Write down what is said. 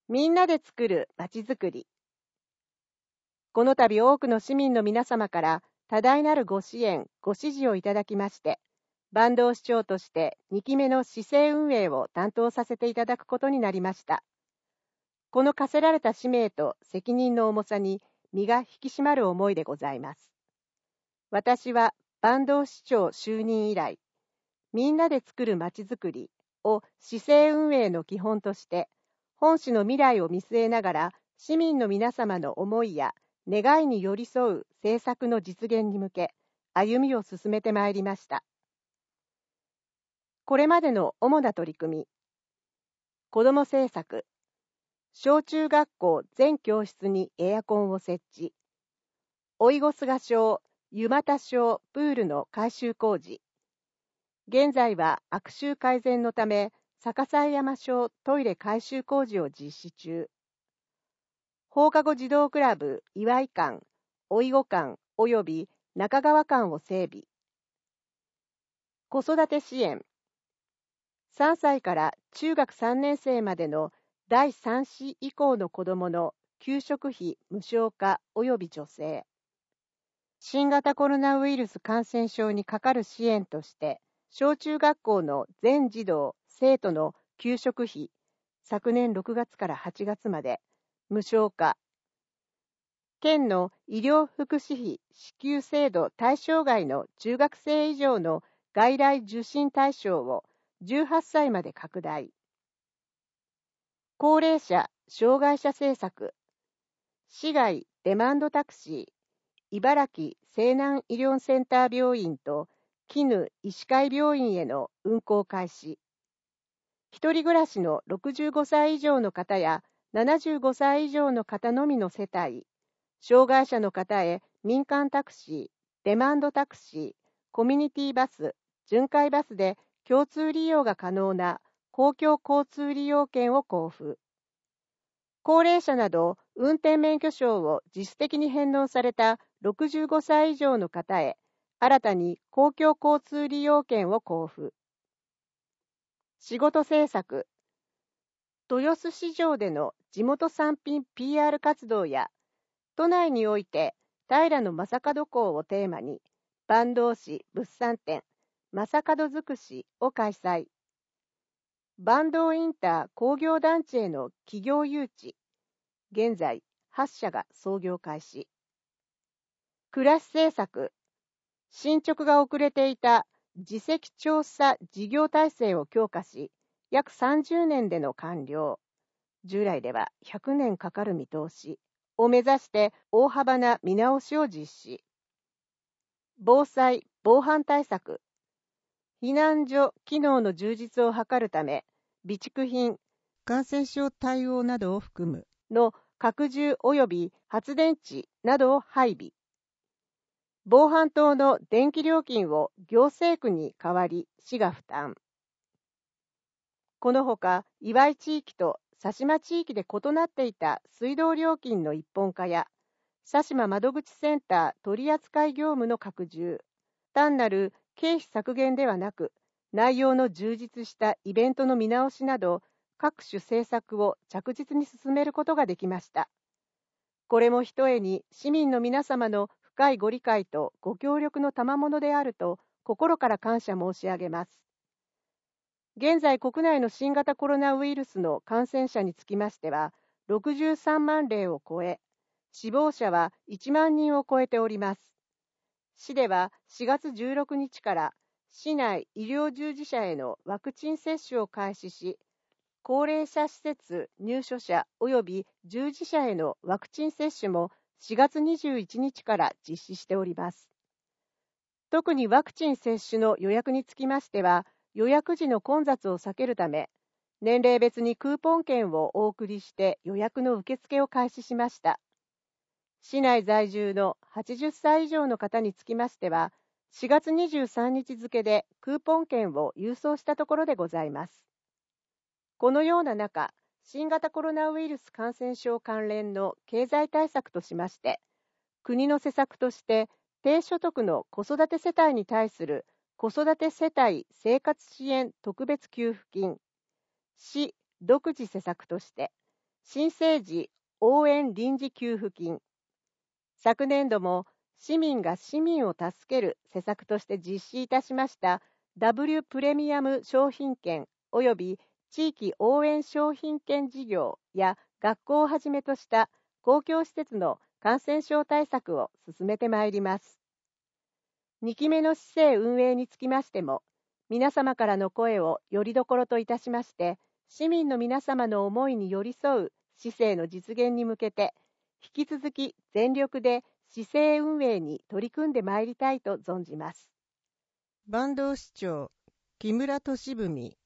みんなで作るまちづくり。この度多くの市民の皆様から多大なるご支援、ご支持をいただきまして、坂東市長として2期目の市政運営を担当させていただくことになりました。この課せられた使命と責任の重さに身が引き締まる思いでございます。私は坂東市長就任以来、みんなで作るまちづくりを市政運営の基本として、本市の未来を見据えながら市民の皆様の思いや願いに寄り添う政策の実現に向け歩みを進めてまいりました。これまでの主な取り組み、子ども政策、小中学校全教室にエアコンを設置、甥御菅小、湯俣小プールの改修工事、現在は悪臭改善のため逆さ山小トイレ改修工事を実施中、放課後児童クラブ岩井館、甥御館及び中川館を整備。子育て支援。3歳から中学3年生までの第3子以降の子どもの給食費無償化及び助成。新型コロナウイルス感染症にかかる支援として、小中学校の全児童・生徒の給食費、昨年6月から8月まで無償化。県の医療福祉費支給制度対象外の中学生以上の外来受診対象を18歳まで拡大。高齢者・障害者政策。市外デマンドタクシー、茨城西南医療センター病院と絹医師会病院への運行開始。一人暮らしの65歳以上の方や75歳以上の方のみの世帯、障害者の方へ民間タクシー、デマンドタクシー、コミュニティバス、巡回バスで共通利用が可能な公共交通利用券を交付。高齢者など運転免許証を自主的に返納された65歳以上の方へ新たに公共交通利用券を交付。仕事政策。豊洲市場での地元産品 PR 活動や都内において平将門港をテーマに坂東市物産展将門づくしを開催。坂東インター工業団地への企業誘致。現在8社が操業開始。暮らし政策。進捗が遅れていた自責調査事業体制を強化し、約30年での完了。従来では100年かかる見通しを目指して大幅な見直しを実施。防災・防犯対策。避難所機能の充実を図るため、備蓄品、感染症対応などを含むの拡充及び発電池などを配備。防犯灯の電気料金を行政区に代わり市が負担。このほか、岩井地域と佐島地域で異なっていた水道料金の一本化や、佐島窓口センター取扱業務の拡充、単なる経費削減ではなく、内容の充実したイベントの見直しなど、各種政策を着実に進めることができました。これもひとえに市民の皆様の深いご理解とご協力の賜物であると心から感謝申し上げます。現在国内の新型コロナウイルスの感染者につきましては、63万例を超え、死亡者は1万人を超えております。市では4月16日から市内医療従事者へのワクチン接種を開始し、高齢者施設入所者及び従事者へのワクチン接種も4月21日から実施しております。特にワクチン接種の予約につきましては、予約時の混雑を避けるため、年齢別にクーポン券をお送りして予約の受付を開始しました。市内在住の80歳以上の方につきましては、4月23日付でクーポン券を郵送したところでございます。このような中、新型コロナウイルス感染症関連の経済対策としまして、国の施策として低所得の子育て世帯に対する子育て世帯生活支援特別給付金、市独自施策として、 新生児応援臨時給付金。昨年度も市民が市民を助ける施策として実施いたしました W プレミアム商品券及び地域応援商品券事業や学校をはじめとした公共施設の感染症対策を進めてまいります。2期目の市政運営につきましても、皆様からの声をよりどころといたしまして、市民の皆様の思いに寄り添う市政の実現に向けて、引き続き全力で市政運営に取り組んでまいりたいと存じます。 坂東市長木村俊文